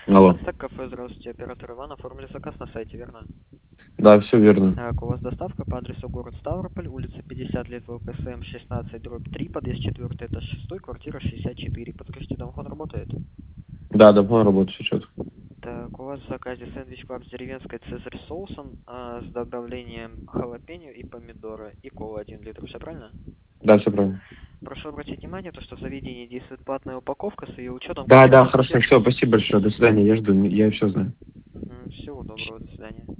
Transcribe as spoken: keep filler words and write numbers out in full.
Алло. Так, кафе, здравствуйте, оператор Иван, оформили заказ на сайте, верно? Да, все верно. Так, у вас доставка по адресу город Ставрополь, улица пятьдесят лет ВПСМ шестнадцать, дробь три, подъезд четыре, этаж шесть, квартира шестьдесят четыре. Подскажите, домофон работает? Да, давно работаю сейчас. Так, у вас в заказе сэндвич клаб с деревенской цезарь соусом, а, с добавлением халапеньо и помидора, и кола один литр, все правильно? Да, все правильно. Прошу обратить внимание, то, что в заведении действует платная упаковка с ее учетом Да, да, контекста хорошо, беседы. все, спасибо большое. До свидания, я жду, я все знаю. Мгм, всего доброго, до свидания.